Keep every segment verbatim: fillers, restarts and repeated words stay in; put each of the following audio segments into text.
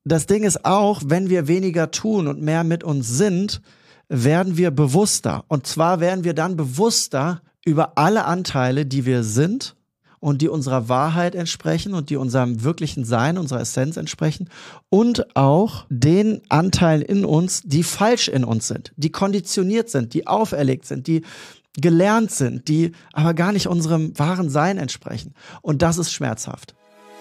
das Ding ist auch, wenn wir weniger tun und mehr mit uns sind, werden wir bewusster. Und zwar werden wir dann bewusster über alle Anteile, die wir sind und die unserer Wahrheit entsprechen und die unserem wirklichen Sein, unserer Essenz entsprechen und auch den Anteilen in uns, die falsch in uns sind, die konditioniert sind, die auferlegt sind, die gelernt sind, die aber gar nicht unserem wahren Sein entsprechen. Und das ist schmerzhaft.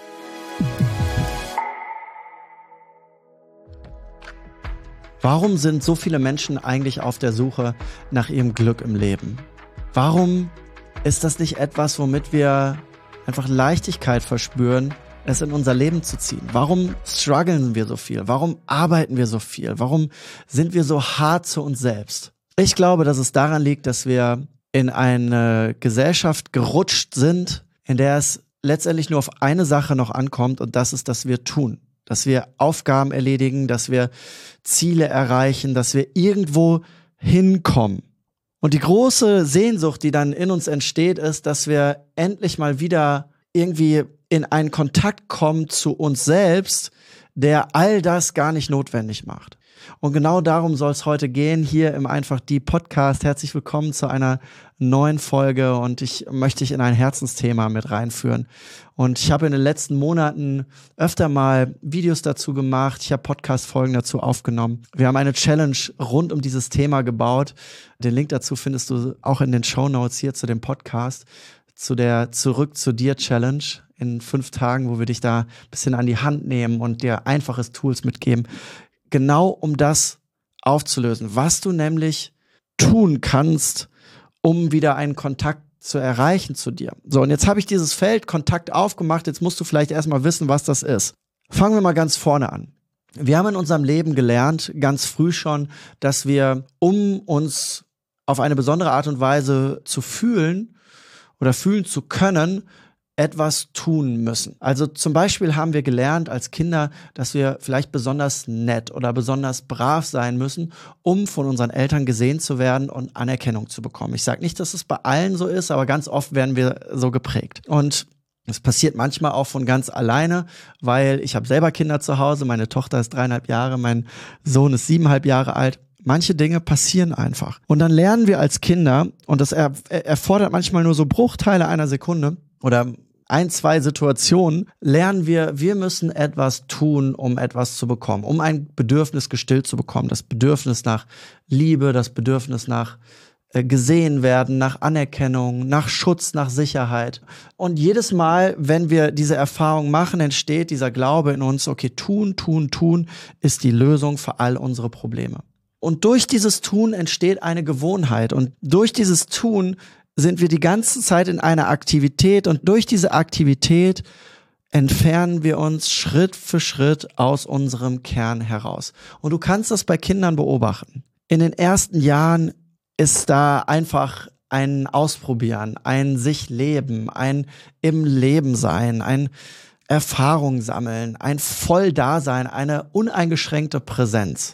Warum sind so viele Menschen eigentlich auf der Suche nach ihrem Glück im Leben? Warum ist das nicht etwas, womit wir einfach Leichtigkeit verspüren, es in unser Leben zu ziehen? Warum strugglen wir so viel? Warum arbeiten wir so viel? Warum sind wir so hart zu uns selbst? Ich glaube, dass es daran liegt, dass wir in eine Gesellschaft gerutscht sind, in der es letztendlich nur auf eine Sache noch ankommt, und das ist, dass wir tun. Dass wir Aufgaben erledigen, dass wir Ziele erreichen, dass wir irgendwo hinkommen. Und die große Sehnsucht, die dann in uns entsteht, ist, dass wir endlich mal wieder irgendwie in einen Kontakt kommen zu uns selbst, der all das gar nicht notwendig macht. Und genau darum soll es heute gehen, hier im Einfach Die Podcast. Herzlich willkommen zu einer neuen Folge und ich möchte dich in ein Herzensthema mit reinführen. Und ich habe in den letzten Monaten öfter mal Videos dazu gemacht, ich habe Podcast-Folgen dazu aufgenommen. Wir haben eine Challenge rund um dieses Thema gebaut. Den Link dazu findest du auch in den Shownotes hier zu dem Podcast, zu der Zurück zu dir Challenge in fünf Tagen, wo wir dich da ein bisschen an die Hand nehmen und dir einfaches Tools mitgeben, genau um das aufzulösen, was du nämlich tun kannst, um wieder einen Kontakt zu erreichen zu dir. So, und jetzt habe ich dieses Feld Kontakt aufgemacht, jetzt musst du vielleicht erstmal wissen, was das ist. Fangen wir mal ganz vorne an. Wir haben in unserem Leben gelernt, ganz früh schon, dass wir, um uns auf eine besondere Art und Weise zu fühlen oder fühlen zu können, etwas tun müssen. Also zum Beispiel haben wir gelernt als Kinder, dass wir vielleicht besonders nett oder besonders brav sein müssen, um von unseren Eltern gesehen zu werden und Anerkennung zu bekommen. Ich sage nicht, dass es bei allen so ist, aber ganz oft werden wir so geprägt. Und es passiert manchmal auch von ganz alleine, weil ich habe selber Kinder zu Hause, meine Tochter ist dreieinhalb Jahre, mein Sohn ist siebeneinhalb Jahre alt. Manche Dinge passieren einfach. Und dann lernen wir als Kinder, und das er, erfordert manchmal nur so Bruchteile einer Sekunde oder ein, zwei Situationen, lernen wir, wir müssen etwas tun, um etwas zu bekommen, um ein Bedürfnis gestillt zu bekommen. Das Bedürfnis nach Liebe, das Bedürfnis nach äh, gesehen werden, nach Anerkennung, nach Schutz, nach Sicherheit. Und jedes Mal, wenn wir diese Erfahrung machen, entsteht dieser Glaube in uns, okay, tun, tun, tun ist die Lösung für all unsere Probleme. Und durch dieses Tun entsteht eine Gewohnheit. Und durch dieses Tun sind wir die ganze Zeit in einer Aktivität. Und durch diese Aktivität entfernen wir uns Schritt für Schritt aus unserem Kern heraus. Und du kannst das bei Kindern beobachten. In den ersten Jahren ist da einfach ein Ausprobieren, ein sich leben, ein im Leben sein, ein Erfahrung sammeln, ein Volldasein, eine uneingeschränkte Präsenz.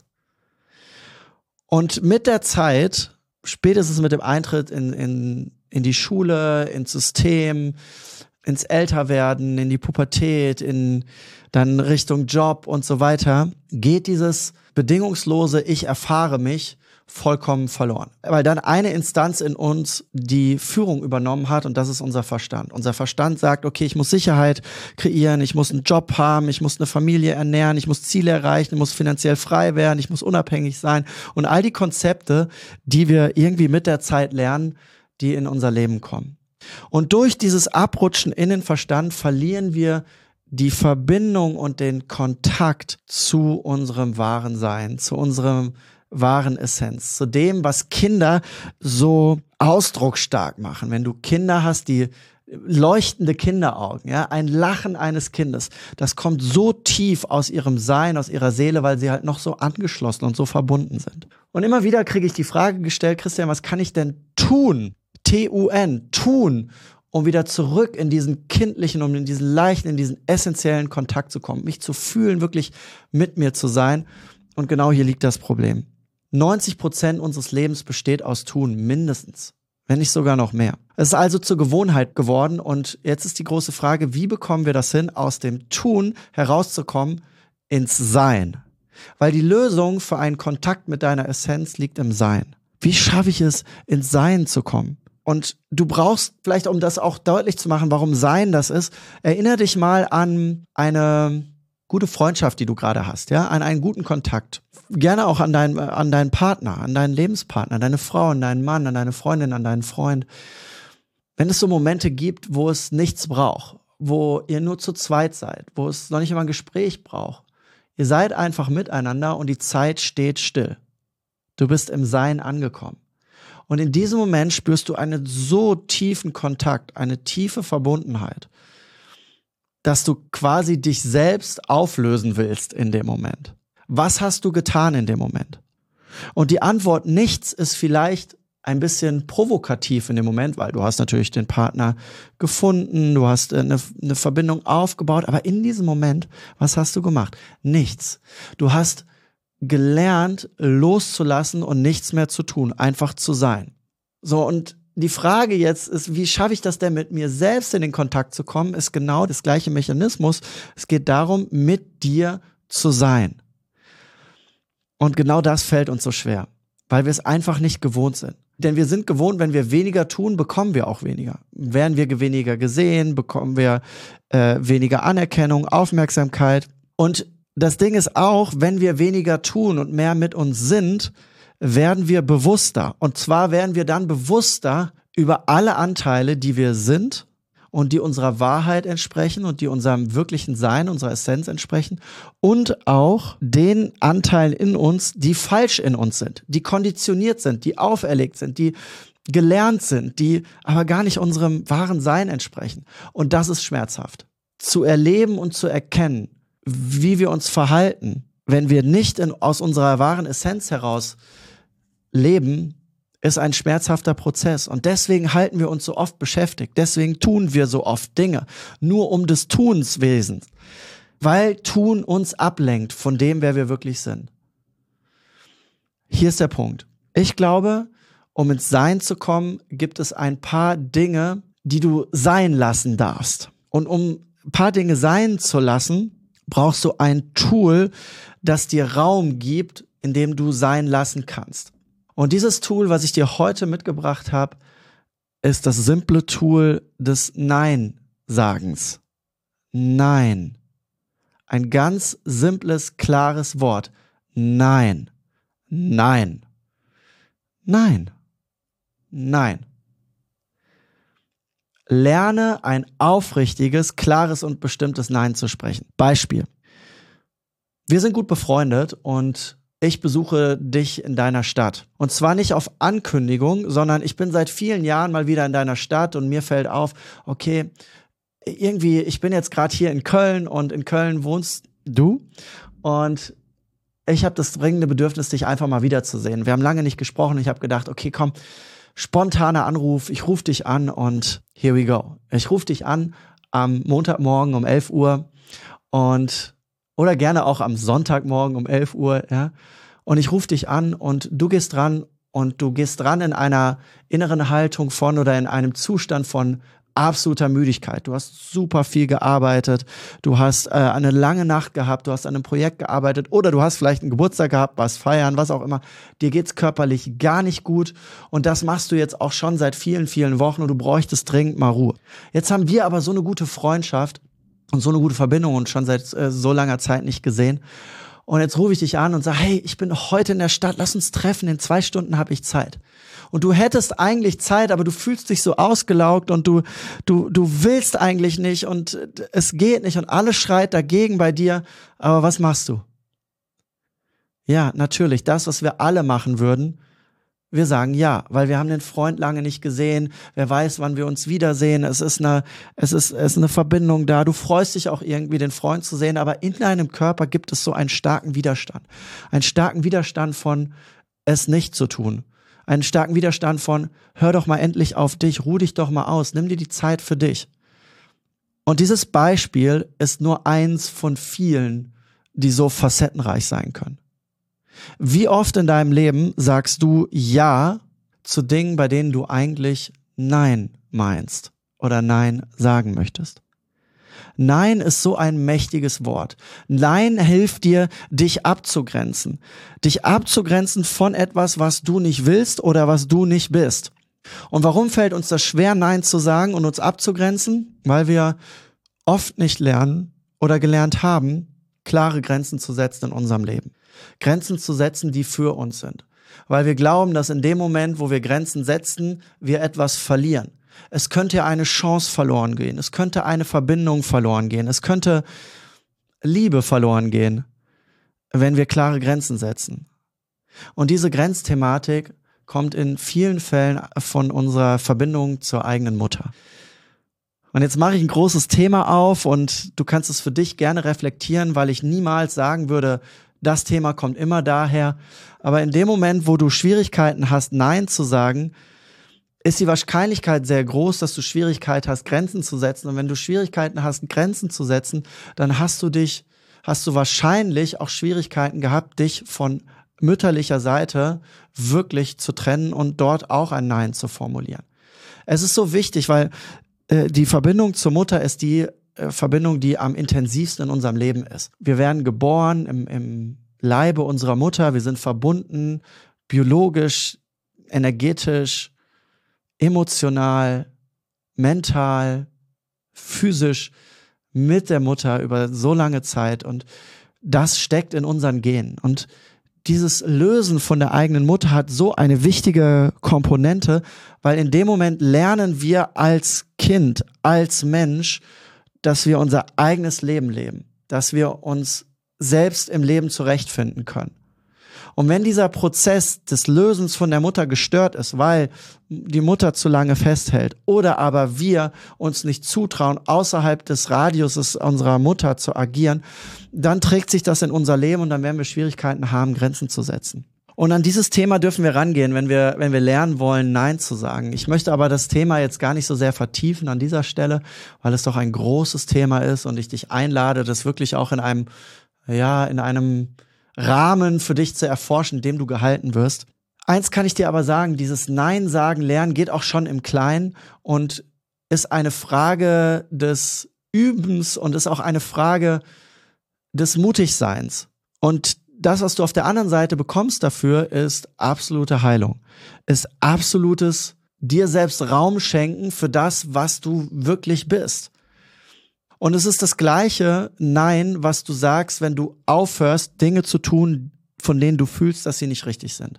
Und mit der Zeit, spätestens mit dem Eintritt in, in, in die Schule, ins System, ins Älterwerden, in die Pubertät, in dann Richtung Job und so weiter, geht dieses bedingungslose Ich erfahre mich vollkommen verloren. Weil dann eine Instanz in uns die Führung übernommen hat und das ist unser Verstand. Unser Verstand sagt, okay, ich muss Sicherheit kreieren, ich muss einen Job haben, ich muss eine Familie ernähren, ich muss Ziele erreichen, ich muss finanziell frei werden, ich muss unabhängig sein und all die Konzepte, die wir irgendwie mit der Zeit lernen, die in unser Leben kommen. Und durch dieses Abrutschen in den Verstand verlieren wir die Verbindung und den Kontakt zu unserem wahren Sein, zu unserem wahren Essenz, zu dem, was Kinder so ausdrucksstark machen. Wenn du Kinder hast, die leuchtende Kinderaugen, ja, ein Lachen eines Kindes, das kommt so tief aus ihrem Sein, aus ihrer Seele, weil sie halt noch so angeschlossen und so verbunden sind. Und immer wieder kriege ich die Frage gestellt, Christian, was kann ich denn tun? T U N, tun, um wieder zurück in diesen kindlichen, um in diesen leichten, in diesen essentiellen Kontakt zu kommen, mich zu fühlen, wirklich mit mir zu sein. Und genau hier liegt das Problem. neunzig Prozent unseres Lebens besteht aus Tun, mindestens, wenn nicht sogar noch mehr. Es ist also zur Gewohnheit geworden und jetzt ist die große Frage, wie bekommen wir das hin, aus dem Tun herauszukommen ins Sein. Weil die Lösung für einen Kontakt mit deiner Essenz liegt im Sein. Wie schaffe ich es, ins Sein zu kommen? Und du brauchst vielleicht, um das auch deutlich zu machen, warum Sein das ist, erinnere dich mal an eine gute Freundschaft, die du gerade hast, ja, an einen guten Kontakt. Gerne auch an deinen, an deinen Partner, an deinen Lebenspartner, an deine Frau, an deinen Mann, an deine Freundin, an deinen Freund. Wenn es so Momente gibt, wo es nichts braucht, wo ihr nur zu zweit seid, wo es noch nicht immer ein Gespräch braucht, ihr seid einfach miteinander und die Zeit steht still. Du bist im Sein angekommen. Und in diesem Moment spürst du einen so tiefen Kontakt, eine tiefe Verbundenheit, dass du quasi dich selbst auflösen willst in dem Moment. Was hast du getan in dem Moment? Und die Antwort nichts ist vielleicht ein bisschen provokativ in dem Moment, weil du hast natürlich den Partner gefunden, du hast eine, eine Verbindung aufgebaut, aber in diesem Moment, was hast du gemacht? Nichts. Du hast gelernt, loszulassen und nichts mehr zu tun, einfach zu sein. So, und die Frage jetzt ist, wie schaffe ich das denn, mit mir selbst in den Kontakt zu kommen, ist genau das gleiche Mechanismus. Es geht darum, mit dir zu sein. Und genau das fällt uns so schwer, weil wir es einfach nicht gewohnt sind. Denn wir sind gewohnt, wenn wir weniger tun, bekommen wir auch weniger. Werden wir weniger gesehen, bekommen wir äh, weniger Anerkennung, Aufmerksamkeit. Und das Ding ist auch, wenn wir weniger tun und mehr mit uns sind, werden wir bewusster. Und zwar werden wir dann bewusster über alle Anteile, die wir sind und die unserer Wahrheit entsprechen und die unserem wirklichen Sein, unserer Essenz entsprechen und auch den Anteilen in uns, die falsch in uns sind, die konditioniert sind, die auferlegt sind, die gelernt sind, die aber gar nicht unserem wahren Sein entsprechen. Und das ist schmerzhaft. Zu erleben und zu erkennen, wie wir uns verhalten, wenn wir nicht in, aus unserer wahren Essenz heraus leben, ist ein schmerzhafter Prozess. Und deswegen halten wir uns so oft beschäftigt. Deswegen tun wir so oft Dinge. Nur um des Tuns willen. Weil Tun uns ablenkt von dem, wer wir wirklich sind. Hier ist der Punkt. Ich glaube, um ins Sein zu kommen, gibt es ein paar Dinge, die du sein lassen darfst. Und um ein paar Dinge sein zu lassen, brauchst du ein Tool, das dir Raum gibt, in dem du sein lassen kannst. Und dieses Tool, was ich dir heute mitgebracht habe, ist das simple Tool des Nein-Sagens. Nein. Ein ganz simples, klares Wort. Nein. Nein. Nein. Nein. Lerne ein aufrichtiges, klares und bestimmtes Nein zu sprechen. Beispiel. Wir sind gut befreundet und ich besuche dich in deiner Stadt. Und zwar nicht auf Ankündigung, sondern ich bin seit vielen Jahren mal wieder in deiner Stadt und mir fällt auf, okay, irgendwie, ich bin jetzt gerade hier in Köln und in Köln wohnst du und ich habe das dringende Bedürfnis, dich einfach mal wiederzusehen. Wir haben lange nicht gesprochen. Ich habe gedacht, okay, komm, spontaner Anruf, ich rufe dich an und here we go. Ich rufe dich an am Montagmorgen um elf Uhr und oder gerne auch am Sonntagmorgen um elf Uhr, ja. Und ich rufe dich an und du gehst dran und du gehst dran in einer inneren Haltung von oder in einem Zustand von absoluter Müdigkeit. Du hast super viel gearbeitet, du hast äh, eine lange Nacht gehabt, du hast an einem Projekt gearbeitet oder du hast vielleicht einen Geburtstag gehabt, was feiern, was auch immer. Dir geht's körperlich gar nicht gut und das machst du jetzt auch schon seit vielen, vielen Wochen und du bräuchtest dringend mal Ruhe. Jetzt haben wir aber so eine gute Freundschaft und so eine gute Verbindung und schon seit äh, so langer Zeit nicht gesehen. Und jetzt rufe ich dich an und sage, hey, ich bin heute in der Stadt, lass uns treffen, in zwei Stunden habe ich Zeit. Und du hättest eigentlich Zeit, aber du fühlst dich so ausgelaugt und du, du, du willst eigentlich nicht und es geht nicht und alles schreit dagegen bei dir. Aber was machst du? Ja, natürlich, das, was wir alle machen würden. Wir sagen ja, weil wir haben den Freund lange nicht gesehen. Wer weiß, wann wir uns wiedersehen. Es ist eine, es ist, es ist eine Verbindung da. Du freust dich auch irgendwie, den Freund zu sehen, aber in deinem Körper gibt es so einen starken Widerstand. Einen starken Widerstand von es nicht zu tun. Einen starken Widerstand von hör doch mal endlich auf dich, ruh dich doch mal aus, nimm dir die Zeit für dich. Und dieses Beispiel ist nur eins von vielen, die so facettenreich sein können. Wie oft in deinem Leben sagst du Ja zu Dingen, bei denen du eigentlich Nein meinst oder Nein sagen möchtest? Nein ist so ein mächtiges Wort. Nein hilft dir, dich abzugrenzen. Dich abzugrenzen von etwas, was du nicht willst oder was du nicht bist. Und warum fällt uns das schwer, Nein zu sagen und uns abzugrenzen? Weil wir oft nicht lernen oder gelernt haben, klare Grenzen zu setzen in unserem Leben. Grenzen zu setzen, die für uns sind. Weil wir glauben, dass in dem Moment, wo wir Grenzen setzen, wir etwas verlieren. Es könnte eine Chance verloren gehen. Es könnte eine Verbindung verloren gehen. Es könnte Liebe verloren gehen, wenn wir klare Grenzen setzen. Und diese Grenzthematik kommt in vielen Fällen von unserer Verbindung zur eigenen Mutter. Und jetzt mache ich ein großes Thema auf und du kannst es für dich gerne reflektieren, weil ich niemals sagen würde, das Thema kommt immer daher. Aber in dem Moment, wo du Schwierigkeiten hast, Nein zu sagen, ist die Wahrscheinlichkeit sehr groß, dass du Schwierigkeiten hast, Grenzen zu setzen. Und wenn du Schwierigkeiten hast, Grenzen zu setzen, dann hast du dich, hast du wahrscheinlich auch Schwierigkeiten gehabt, dich von mütterlicher Seite wirklich zu trennen und dort auch ein Nein zu formulieren. Es ist so wichtig, weil äh, die Verbindung zur Mutter ist die äh, Verbindung, die am intensivsten in unserem Leben ist. Wir werden geboren im, im Leibe unserer Mutter, wir sind verbunden, biologisch, energetisch, emotional, mental, physisch mit der Mutter über so lange Zeit und das steckt in unseren Genen. Und dieses Lösen von der eigenen Mutter hat so eine wichtige Komponente, weil in dem Moment lernen wir als Kind, als Mensch, dass wir unser eigenes Leben leben, dass wir uns selbst im Leben zurechtfinden können. Und wenn dieser Prozess des Lösens von der Mutter gestört ist, weil die Mutter zu lange festhält oder aber wir uns nicht zutrauen, außerhalb des Radiuses unserer Mutter zu agieren, dann trägt sich das in unser Leben und dann werden wir Schwierigkeiten haben, Grenzen zu setzen. Und an dieses Thema dürfen wir rangehen, wenn wir, wenn wir lernen wollen, Nein zu sagen. Ich möchte aber das Thema jetzt gar nicht so sehr vertiefen an dieser Stelle, weil es doch ein großes Thema ist und ich dich einlade, das wirklich auch in einem, ja, in einem Rahmen für dich zu erforschen, in dem du gehalten wirst. Eins kann ich dir aber sagen, dieses Nein sagen lernen geht auch schon im Kleinen und ist eine Frage des Übens und ist auch eine Frage des Mutigseins. Und das, was du auf der anderen Seite bekommst dafür, ist absolute Heilung. Ist absolutes dir selbst Raum schenken für das, was du wirklich bist. Und es ist das gleiche Nein, was du sagst, wenn du aufhörst, Dinge zu tun, von denen du fühlst, dass sie nicht richtig sind.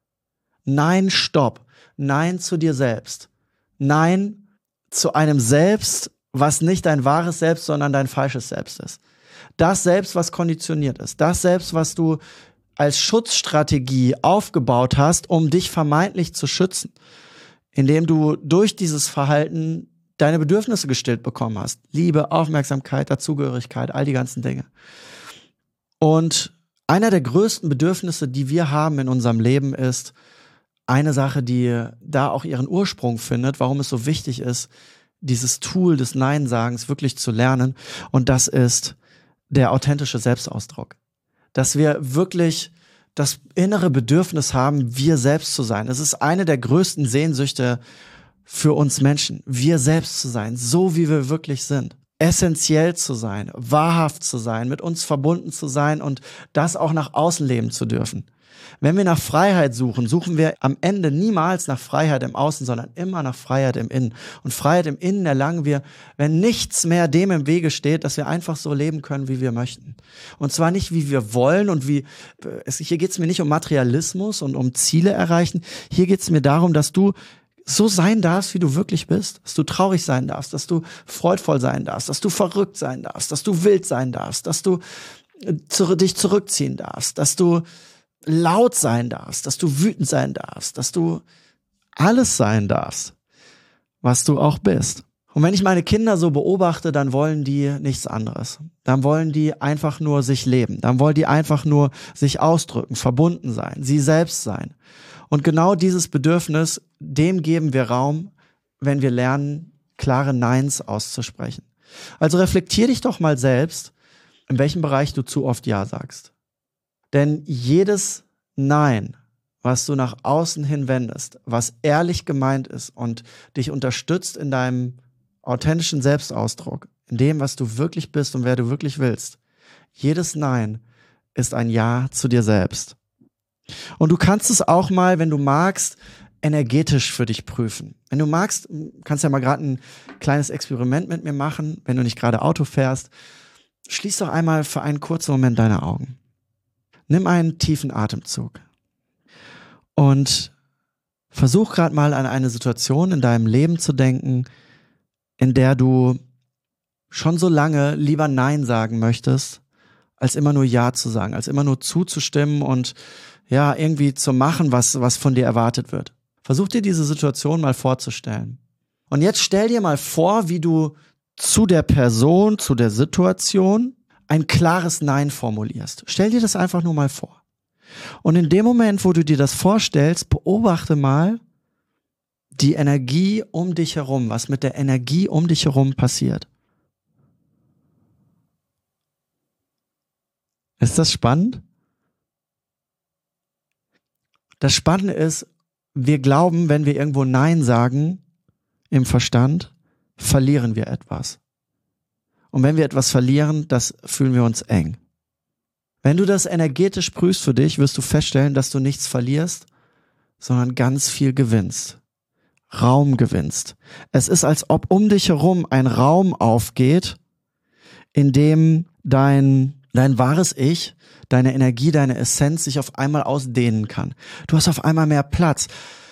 Nein, stopp. Nein zu dir selbst. Nein zu einem Selbst, was nicht dein wahres Selbst, sondern dein falsches Selbst ist. Das Selbst, was konditioniert ist. Das Selbst, was du als Schutzstrategie aufgebaut hast, um dich vermeintlich zu schützen. Indem du durch dieses Verhalten deine Bedürfnisse gestillt bekommen hast. Liebe, Aufmerksamkeit, Dazugehörigkeit, all die ganzen Dinge. Und einer der größten Bedürfnisse, die wir haben in unserem Leben, ist eine Sache, die da auch ihren Ursprung findet, warum es so wichtig ist, dieses Tool des Nein-Sagens wirklich zu lernen. Und das ist der authentische Selbstausdruck. Dass wir wirklich das innere Bedürfnis haben, wir selbst zu sein. Es ist eine der größten Sehnsüchte für uns Menschen, wir selbst zu sein, so wie wir wirklich sind. Essentiell zu sein, wahrhaft zu sein, mit uns verbunden zu sein und das auch nach außen leben zu dürfen. Wenn wir nach Freiheit suchen, suchen wir am Ende niemals nach Freiheit im Außen, sondern immer nach Freiheit im Innen. Und Freiheit im Innen erlangen wir, wenn nichts mehr dem im Wege steht, dass wir einfach so leben können, wie wir möchten. Und zwar nicht, wie wir wollen und wie, hier geht es mir nicht um Materialismus und um Ziele erreichen, hier geht es mir darum, dass du so sein darfst, wie du wirklich bist, dass du traurig sein darfst, dass du freudvoll sein darfst, dass du verrückt sein darfst, dass du wild sein darfst, dass du zu, dich zurückziehen darfst, dass du laut sein darfst, dass du wütend sein darfst, dass du alles sein darfst, was du auch bist. Und wenn ich meine Kinder so beobachte, dann wollen die nichts anderes. Dann wollen die einfach nur sich leben. Dann wollen die einfach nur sich ausdrücken, verbunden sein, sie selbst sein. Und genau dieses Bedürfnis, dem geben wir Raum, wenn wir lernen, klare Neins auszusprechen. Also reflektier dich doch mal selbst, in welchem Bereich du zu oft Ja sagst. Denn jedes Nein, was du nach außen hin wendest, was ehrlich gemeint ist und dich unterstützt in deinem authentischen Selbstausdruck, in dem, was du wirklich bist und wer du wirklich willst. Jedes Nein ist ein Ja zu dir selbst. Und du kannst es auch mal, wenn du magst, energetisch für dich prüfen. Wenn du magst, kannst du ja mal gerade ein kleines Experiment mit mir machen, wenn du nicht gerade Auto fährst. Schließ doch einmal für einen kurzen Moment deine Augen. Nimm einen tiefen Atemzug und versuch gerade mal an eine Situation in deinem Leben zu denken, in der du schon so lange lieber Nein sagen möchtest, als immer nur Ja zu sagen, als immer nur zuzustimmen und ja, irgendwie zu machen, was, was von dir erwartet wird. Versuch dir diese Situation mal vorzustellen. Und jetzt stell dir mal vor, wie du zu der Person, zu der Situation ein klares Nein formulierst. Stell dir das einfach nur mal vor. Und in dem Moment, wo du dir das vorstellst, beobachte mal die Energie um dich herum, was mit der Energie um dich herum passiert. Ist das spannend? Das Spannende ist, wir glauben, wenn wir irgendwo Nein sagen, im Verstand, verlieren wir etwas. Und wenn wir etwas verlieren, das fühlen wir uns eng. Wenn du das energetisch prüfst für dich, wirst du feststellen, dass du nichts verlierst, sondern ganz viel gewinnst. Raum gewinnst. Es ist, als ob um dich herum ein Raum aufgeht, in dem dein, dein wahres Ich, deine Energie, deine Essenz sich auf einmal ausdehnen kann. Du hast auf einmal mehr Platz.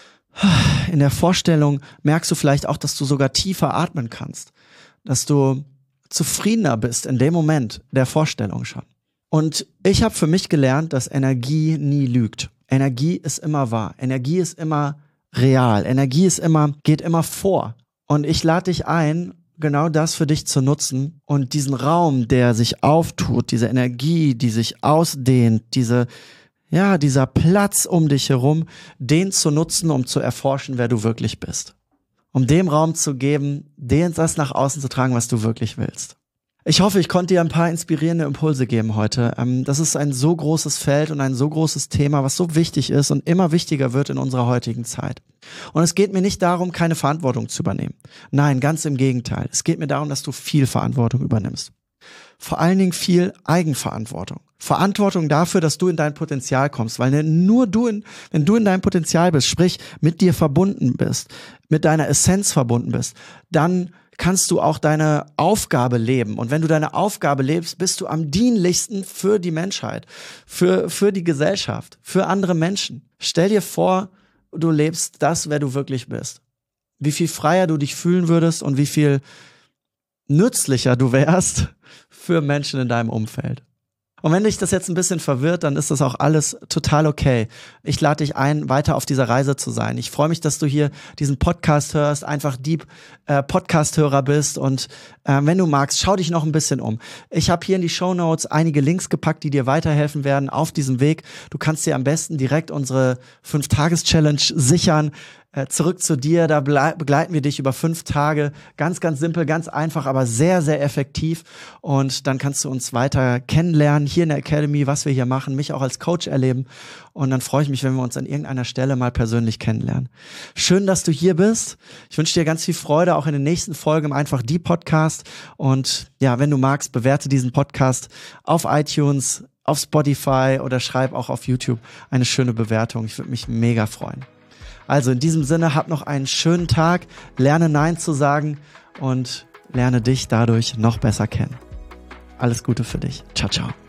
In der Vorstellung merkst du vielleicht auch, dass du sogar tiefer atmen kannst. Dass du zufriedener bist in dem Moment der Vorstellung schon. Und ich habe für mich gelernt, dass Energie nie lügt. Energie ist immer wahr. Energie ist immer real. Energie ist immer, geht immer vor. Und ich lade dich ein, genau das für dich zu nutzen und diesen Raum, der sich auftut, diese Energie, die sich ausdehnt, diese, ja, dieser Platz um dich herum, den zu nutzen, um zu erforschen, wer du wirklich bist. Um dem Raum zu geben, den das nach außen zu tragen, was du wirklich willst. Ich hoffe, ich konnte dir ein paar inspirierende Impulse geben heute. Das ist ein so großes Feld und ein so großes Thema, was so wichtig ist und immer wichtiger wird in unserer heutigen Zeit. Und es geht mir nicht darum, keine Verantwortung zu übernehmen. Nein, ganz im Gegenteil. Es geht mir darum, dass du viel Verantwortung übernimmst. Vor allen Dingen viel Eigenverantwortung. Verantwortung dafür, dass du in dein Potenzial kommst, weil nur du, in, wenn du in deinem Potenzial bist, sprich mit dir verbunden bist, mit deiner Essenz verbunden bist, dann kannst du auch deine Aufgabe leben. Und wenn du deine Aufgabe lebst, bist du am dienlichsten für die Menschheit, für, für die Gesellschaft, für andere Menschen. Stell dir vor, du lebst das, wer du wirklich bist. Wie viel freier du dich fühlen würdest und wie viel nützlicher du wärst für Menschen in deinem Umfeld. Und wenn dich das jetzt ein bisschen verwirrt, dann ist das auch alles total okay. Ich lade dich ein, weiter auf dieser Reise zu sein. Ich freue mich, dass du hier diesen Podcast hörst, einfach Deep äh, Podcast-Hörer bist und äh, wenn du magst, schau dich noch ein bisschen um. Ich habe hier in die Shownotes einige Links gepackt, die dir weiterhelfen werden auf diesem Weg. Du kannst dir am besten direkt unsere fünf Tages Challenge sichern. Zurück zu dir, da begleiten wir dich über fünf Tage. Ganz, ganz simpel, ganz einfach, aber sehr, sehr effektiv. Und dann kannst du uns weiter kennenlernen hier in der Academy, was wir hier machen, mich auch als Coach erleben. Und dann freue ich mich, wenn wir uns an irgendeiner Stelle mal persönlich kennenlernen. Schön, dass du hier bist. Ich wünsche dir ganz viel Freude auch in den nächsten Folgen im Einfach Die Podcast. Und ja, wenn du magst, bewerte diesen Podcast auf iTunes, auf Spotify oder schreib auch auf YouTube eine schöne Bewertung. Ich würde mich mega freuen. Also in diesem Sinne, hab noch einen schönen Tag, lerne Nein zu sagen und lerne dich dadurch noch besser kennen. Alles Gute für dich. Ciao, ciao.